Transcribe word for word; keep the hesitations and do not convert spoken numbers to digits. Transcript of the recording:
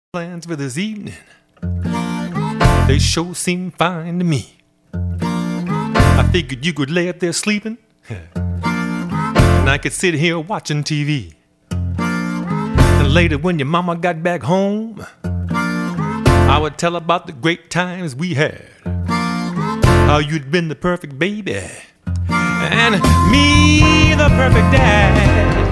Plans for this evening, they sure seem fine to me. I figured you could lay up there sleeping, and I could sit here watching T V. And later when your mama got back home, I would tell about the great times we had, how you'd been the perfect baby, and me the perfect dad.